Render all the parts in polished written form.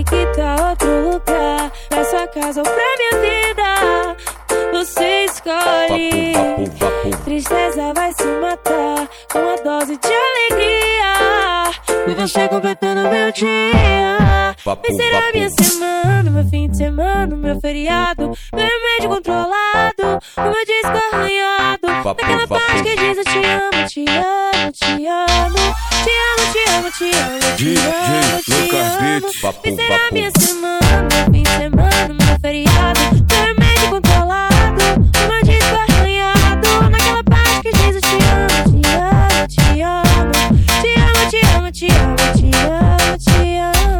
que tal outro lugar? Pra sua casa ou pra minha vida? Você escolhe. Tristeza vai se matar com uma dose de alegria. E você completando meu dia. Vai ser a minha semana, meu fim de semana, meu feriado, meu remédio controlado, o meu disco arranhado. Naquela parte que diz eu te amo, te amo, te amo, te amo, te amo, te amo, te amo, te amo. Vai ser a minha semana, meu fim de semana, meu feriado, meu remédio controlado, o meu disco arranhado. Naquela parte que diz eu te amo, te amo, te amo, te amo, te amo, te amo, te amo, te amo.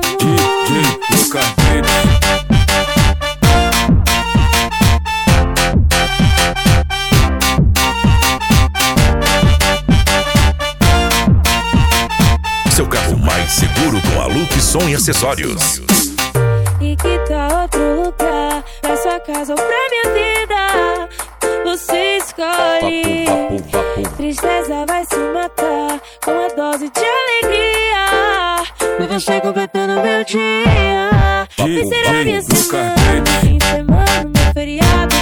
Seu carro mais seguro com a Look Som e Acessórios. E que tal outro lugar? Pra sua casa ou pra minha vida? Você escolhe. Tristeza vai se matar com uma dose de alegria. E você completando meu dia. Vai ser a minha semana, fim de semana, meu feriado,